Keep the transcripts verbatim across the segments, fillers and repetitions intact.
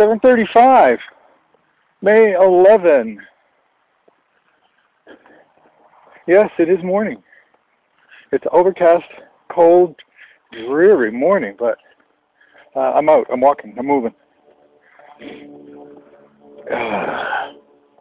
seven thirty-five, May eleventh. Yes, it is morning. It's overcast, cold, dreary morning, but uh, I'm out, I'm walking, I'm moving. Uh,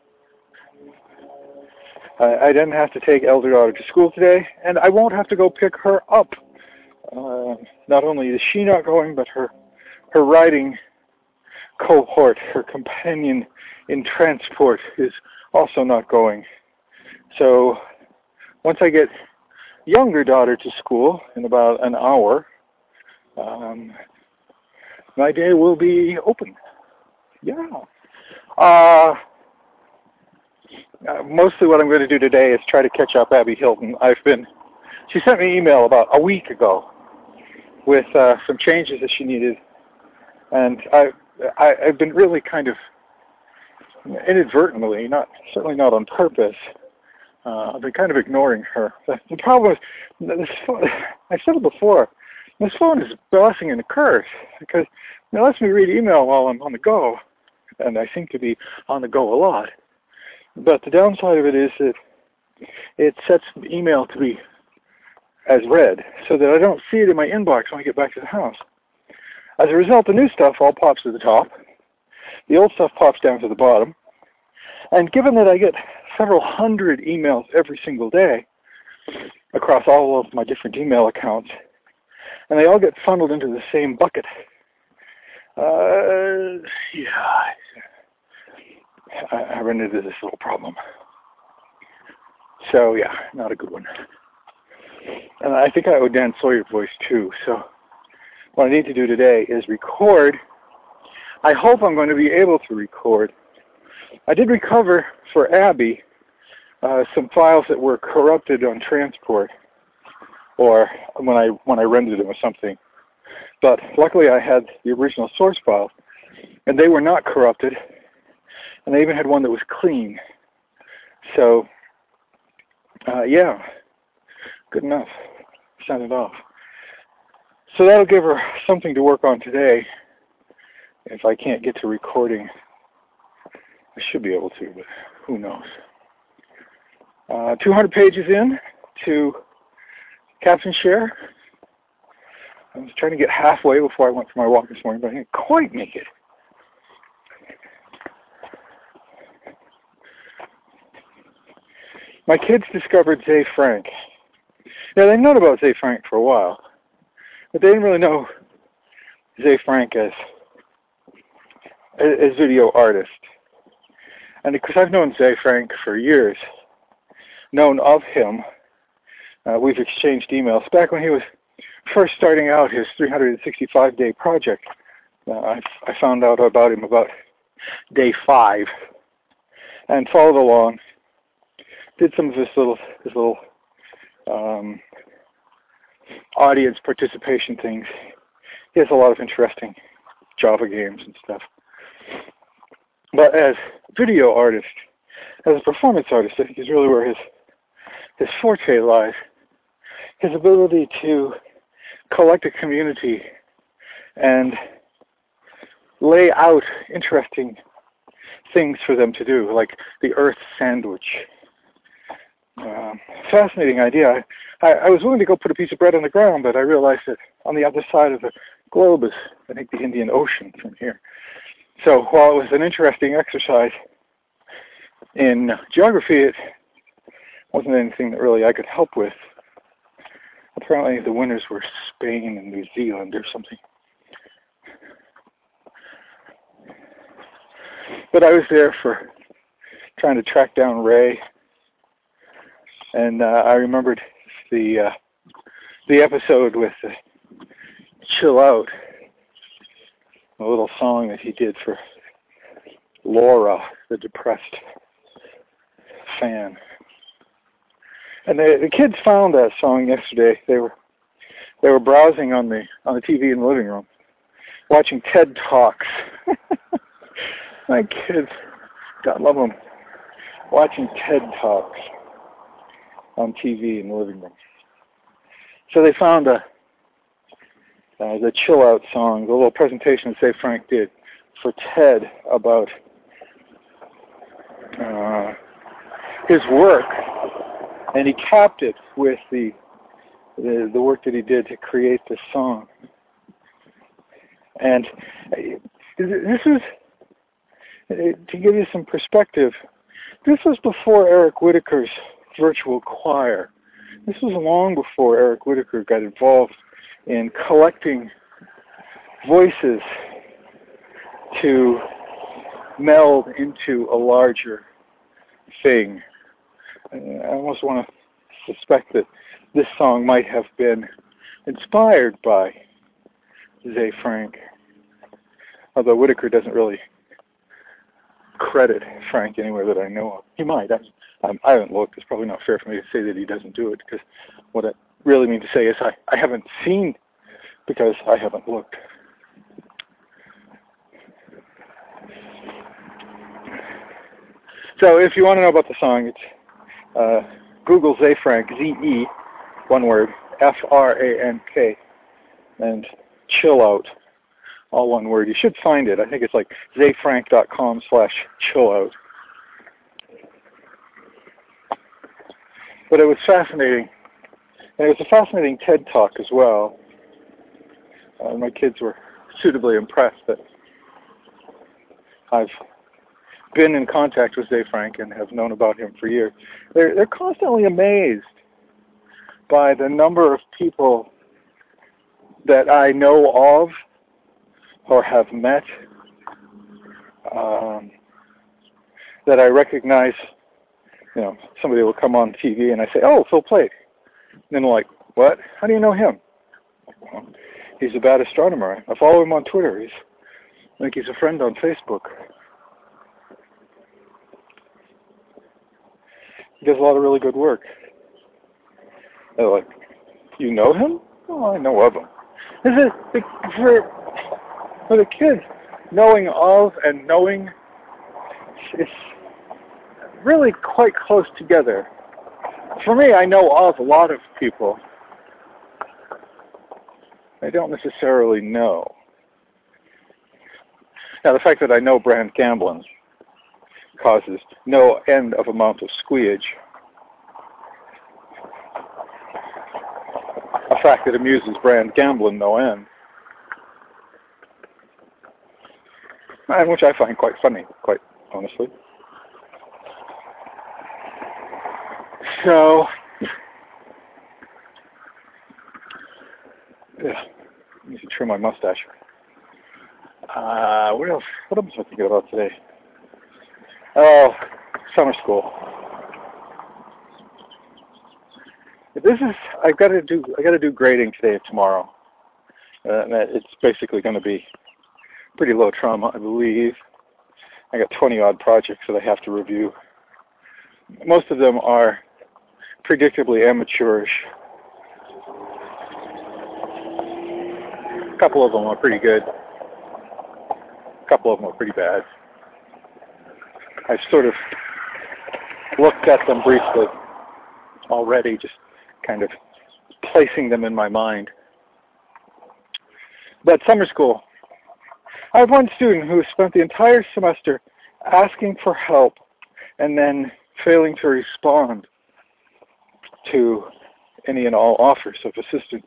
I, I didn't have to take elder daughter to school today, and I won't have to go pick her up. Uh, not only is she not going, but her her riding cohort, her companion in transport, is also not going. So once I get younger daughter to school in about an hour, um, my day will be open. Yeah. Uh, uh, mostly what I'm going to do today is try to catch up Abby Hilton. I've been, she sent me an email about a week ago with uh, some changes that she needed, and I've, I, I've been really kind of inadvertently, not certainly not on purpose, uh, I've been kind of ignoring her. The, the problem is, this phone, I've said it before, this phone is a blessing and a curse, because it lets me read email while I'm on the go, and I seem to be on the go a lot. But the downside of it is that it sets email to be as read, so that I don't see it in my inbox when I get back to the house. As a result, the new stuff all pops to the top. The old stuff pops down to the bottom. And given that I get several hundred emails every single day across all of my different email accounts, and they all get funneled into the same bucket, uh, yeah, I, I run into this little problem. So, yeah, not a good one. And I think I owe Dan Sawyer voice too. So what I need to do today is record. I hope I'm going to be able to record. I did recover for Abby uh, some files that were corrupted on transport, or when I when I rendered them or something. But luckily I had the original source files, and they were not corrupted, and I even had one that was clean. So, uh, yeah. Good enough. Send it off. So that'll give her something to work on today. If I can't get to recording, I should be able to, but who knows. Uh, two hundred pages in to Captain Share. I was trying to get halfway before I went for my walk this morning, but I didn't quite make it. My kids discovered Ze Frank. Now, they've known about Ze Frank for a while, but they didn't really know Ze Frank as a video artist. And because I've known Ze Frank for years, known of him, uh, we've exchanged emails. Back when he was first starting out his three hundred sixty-five day project, uh, I, I found out about him about day five and followed along, did some of his little, his little Um, audience participation things. He has a lot of interesting Java games and stuff. But as video artist, as a performance artist, I think is really where his his forte lies. His ability to collect a community and lay out interesting things for them to do, like the Earth Sandwich. Uh, fascinating idea. I, I was willing to go put a piece of bread on the ground, but I realized that on the other side of the globe is, I think, the Indian Ocean from here. So while it was an interesting exercise in geography, it wasn't anything that really I could help with. Apparently the winners were Spain and New Zealand or something. But I was there for trying to track down Ray. And uh, I remembered the uh, the episode with uh, Chill Out, a little song that he did for Laura, the depressed fan. And the, the kids found that song yesterday. They were they were browsing on the on the T V in the living room, watching TED Talks. My kids, God love them, watching TED Talks on T V in the living room. So they found a, uh, the Chill Out song, the little presentation that Ze Frank did for Ted about uh, his work, and he capped it with the, the the work that he did to create this song. And this is, to give you some perspective, this was before Eric Whitacre's virtual choir. This was long before Eric Whitacre got involved in collecting voices to meld into a larger thing. I almost want to suspect that this song might have been inspired by Ze Frank, although Whitacre doesn't really credit Frank anywhere that I know of. He might. I, um, I haven't looked. It's probably not fair for me to say that he doesn't do it, because what I really mean to say is I, I haven't seen because I haven't looked. So if you want to know about the song, it's uh, Google Ze Frank, Z E, one word, F R A N K, and Chill Out, all one word. You should find it. I think it's like zefrank.com slash chill out. But it was fascinating. And it was a fascinating TED Talk as well. Uh, my kids were suitably impressed that I've been in contact with Ze Frank and have known about him for years. They're, they're constantly amazed by the number of people that I know of or have met, um, that I recognize. You know, somebody will come on T V and I say, "Oh, Phil Plait." And then they're like, "What? How do you know him?" Well, he's a bad astronomer. I follow him on Twitter. He's, I think he's a friend on Facebook. He does a lot of really good work. They're like, "You know him?" "Oh, I know of him." This is for for the kids. Knowing of and knowing is really quite close together. For me, I know of a lot of people. I don't necessarily know. Now, the fact that I know Brand Gamblin causes no end of amount of squeage. A fact that amuses Brand Gamblin no end. And which I find quite funny, quite honestly. So, yeah, I need to trim my mustache. Uh, what else? What else am I thinking about today? Oh, summer school. This is. I've got to do. I got to do grading today and tomorrow. Uh, and it's basically going to be pretty low trauma, I believe. I got twenty odd projects that I have to review. Most of them are predictably amateurish. A couple of them are pretty good. A couple of them are pretty bad. I've sort of looked at them briefly already, just kind of placing them in my mind. But summer school. I have one student who spent the entire semester asking for help and then failing to respond to any and all offers of assistance.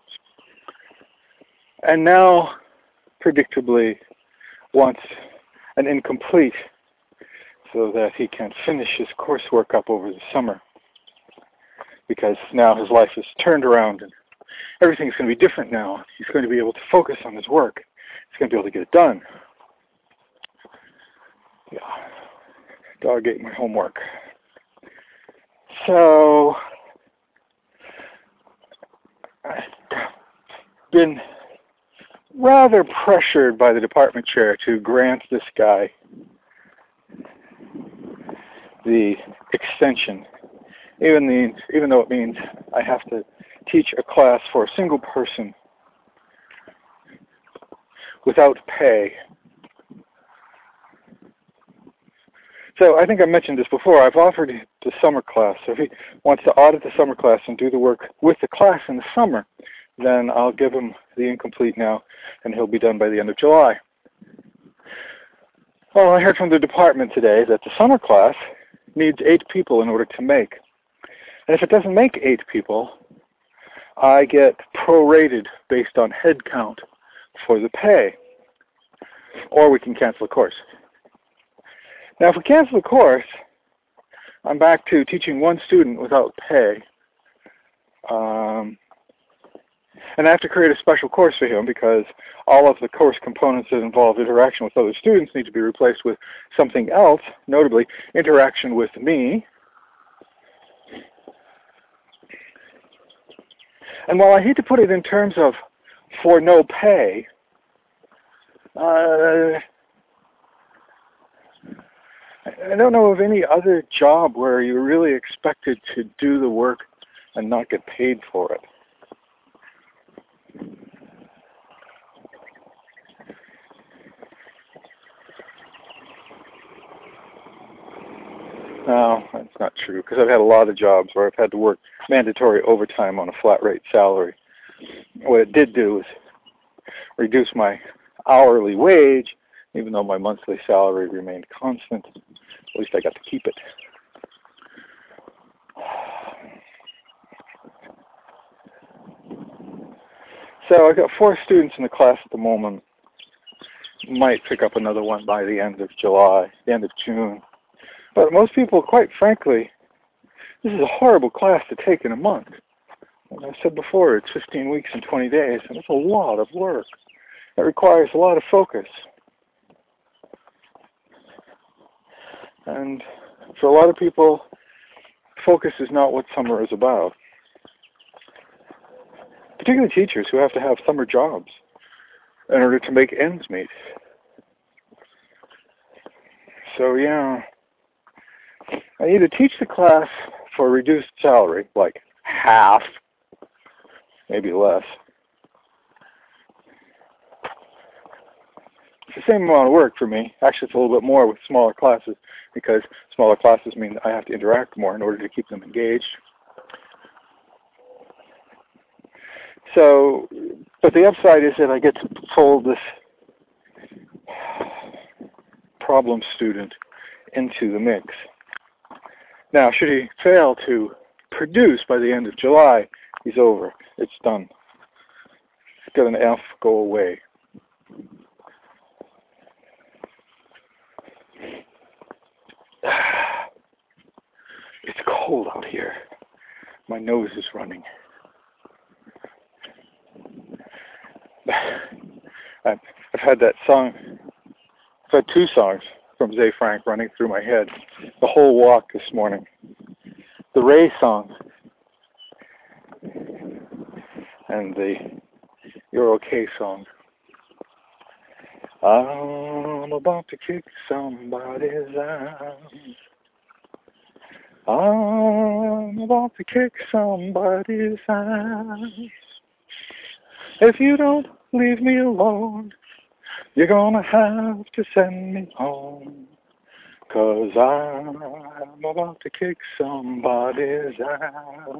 And now, predictably, wants an incomplete so that he can finish his coursework up over the summer. Because now his life is turned around and everything's going to be different now. He's going to be able to focus on his work. He's going to be able to get it done. Yeah. Dog ate my homework. So, I've been rather pressured by the department chair to grant this guy the extension, even means, even though it means I have to teach a class for a single person without pay. So I think I mentioned this before. I've offered the summer class. So if he wants to audit the summer class and do the work with the class in the summer, then I'll give him the incomplete now, and he'll be done by the end of July. Well, I heard from the department today that the summer class needs eight people in order to make. And if it doesn't make eight people, I get prorated based on head count for the pay. Or we can cancel the course. Now, if we cancel the course, I'm back to teaching one student without pay. Um, and I have to create a special course for him because all of the course components that involve interaction with other students need to be replaced with something else, notably interaction with me. And while I hate to put it in terms of for no pay, uh, I don't know of any other job where you're really expected to do the work and not get paid for it. No, that's not true, because I've had a lot of jobs where I've had to work mandatory overtime on a flat rate salary. What it did do is reduce my hourly wage, even though my monthly salary remained constant. At least I got to keep it. So I've got four students in the class at the moment. Might pick up another one by the end of July, the end of June. But most people, quite frankly, this is a horrible class to take in a month. As I said before, it's fifteen weeks and twenty days, and it's a lot of work. It requires a lot of focus. And for a lot of people, focus is not what summer is about. Particularly teachers who have to have summer jobs in order to make ends meet. So yeah, I either teach the class for a reduced salary, like half, maybe less. It's the same amount of work for me. Actually, it's a little bit more with smaller classes because smaller classes mean I have to interact more in order to keep them engaged. So, but the upside is that I get to fold this problem student into the mix. Now, should he fail to produce by the end of July, he's over. It's done. He's got an F, go away. It's cold out here. My nose is running. I've had that song, I've had two songs from Ze Frank running through my head the whole walk this morning. The Ray song and the You're Okay song. I'm about to kick somebody's ass. I'm about to kick somebody's ass. If you don't leave me alone, you're gonna have to send me home. 'Cause I'm about to kick somebody's ass.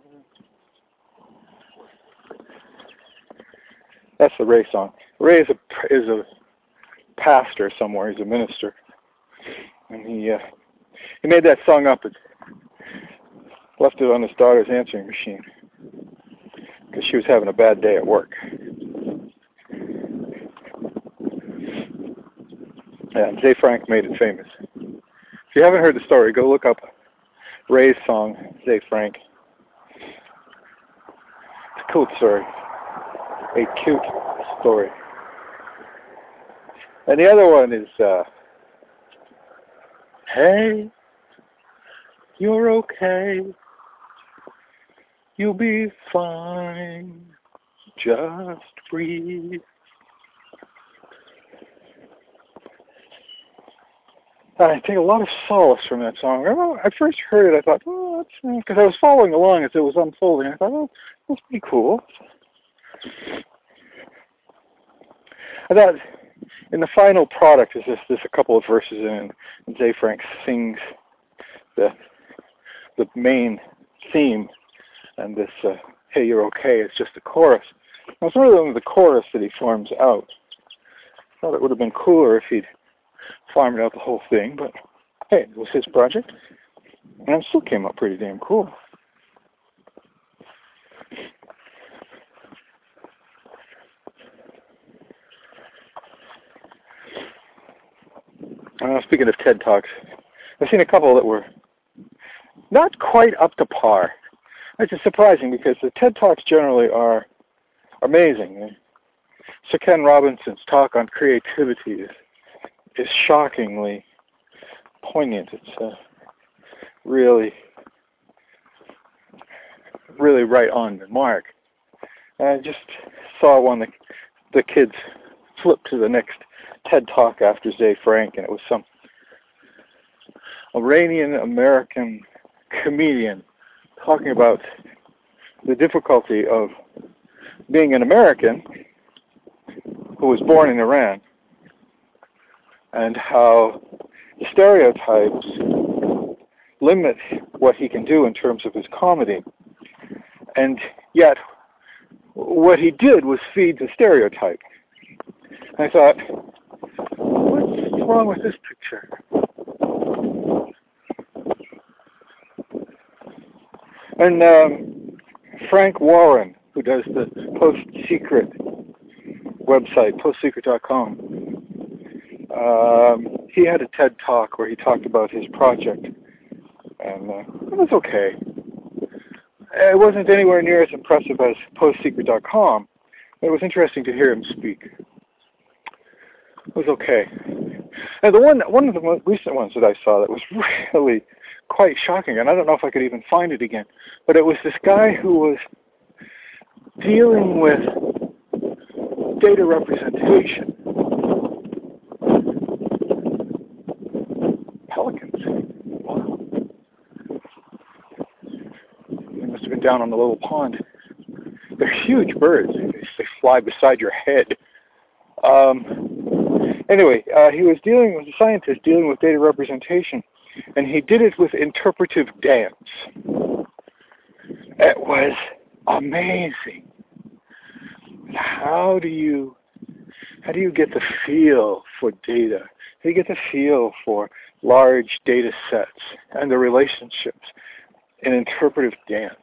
That's the Ray song. Ray is a, is a pastor somewhere. He's a minister. And he, uh, he made that song up and left it on his daughter's answering machine because she was having a bad day at work. And Ze Frank made it famous. If you haven't heard the story, go look up Ray's song, Ze Frank. It's a cool story. A cute story. And the other one is, uh, hey, you're okay. You'll be fine. Just breathe. I take a lot of solace from that song. When I first heard it, I thought, oh, that's because I was following along as it was unfolding. I thought, oh, that's pretty cool. I thought in the final product is this, there's a couple of verses in, and Ze Frank sings the the main theme, and this, uh, hey, you're okay, it's just the chorus. Now, it's rather than the chorus that he forms out. I thought it would have been cooler if he'd farmed out the whole thing, but hey, it was his project, and it still came out pretty damn cool. Uh, speaking of TED Talks, I've seen a couple that were not quite up to par. Which is surprising because the TED Talks generally are amazing. Sir Ken Robinson's talk on creativity is, is shockingly poignant. It's uh, really, really right on the mark. I just saw one that the kids flipped to the next TED Talk after Zay Frank, and it was some Iranian-American comedian talking about the difficulty of being an American who was born in Iran, and how the stereotypes limit what he can do in terms of his comedy. And yet, what he did was feed the stereotype. And I thought, what's wrong with this picture? And um, Frank Warren, who does the Post Secret website, post secret dot com, um, he had a TED Talk where he talked about his project, and uh, it was okay. It wasn't anywhere near as impressive as post secret dot com, but it was interesting to hear him speak. It was okay. And the one, one of the most recent ones that I saw that was really quite shocking, and I don't know if I could even find it again, but it was this guy who was dealing with data representation. Pelicans. Wow. They must have been down on the little pond. They're huge birds. They fly beside your head. Um, anyway, uh, he was dealing with a scientist dealing with data representation, and he did it with interpretive dance. It was amazing. How do you how do you get the feel for data? How do you get the feel for large data sets and the relationships in interpretive dance?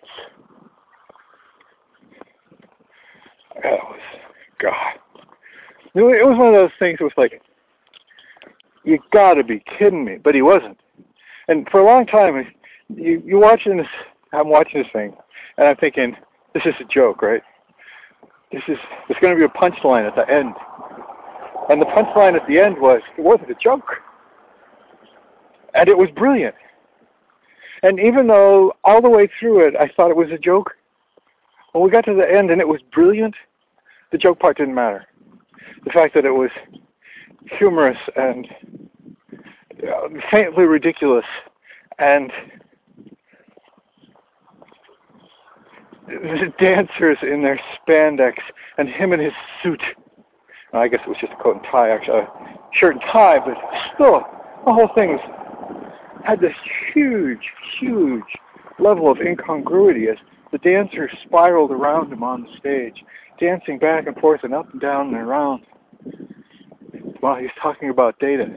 It was, God. It was one of those things that was like, you gotta be kidding me. But he wasn't. And for a long time, you, you're watching this, I'm watching this thing, and I'm thinking, this is a joke, right? This is, there's going to be a punchline at the end. And the punchline at the end was, it wasn't a joke. And it was brilliant. And even though all the way through it, I thought it was a joke, when we got to the end and it was brilliant, the joke part didn't matter. The fact that it was humorous and uh, faintly ridiculous, and the dancers in their spandex, and him in his suit. I guess it was just a coat and tie, actually, a shirt and tie, but still, the whole thing was, had this huge, huge level of incongruity as the dancers spiraled around him on the stage, dancing back and forth and up and down and around while he's talking about data.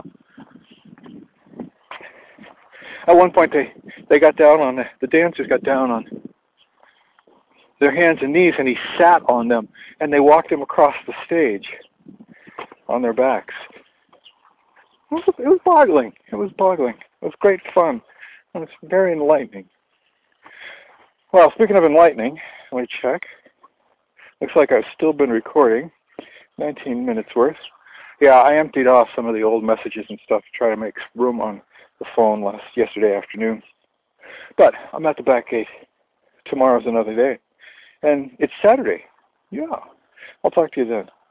At one point, they, they got down on, the, the dancers got down on their hands and knees, and he sat on them, and they walked him across the stage on their backs. It was, it was boggling. It was boggling. It was great fun. It was very enlightening. Well, speaking of enlightening, let me check. Looks like I've still been recording. nineteen minutes worth. Yeah, I emptied off some of the old messages and stuff to try to make room on the phone last yesterday afternoon. But I'm at the back gate. Tomorrow's another day. And it's Saturday. Yeah. I'll talk to you then.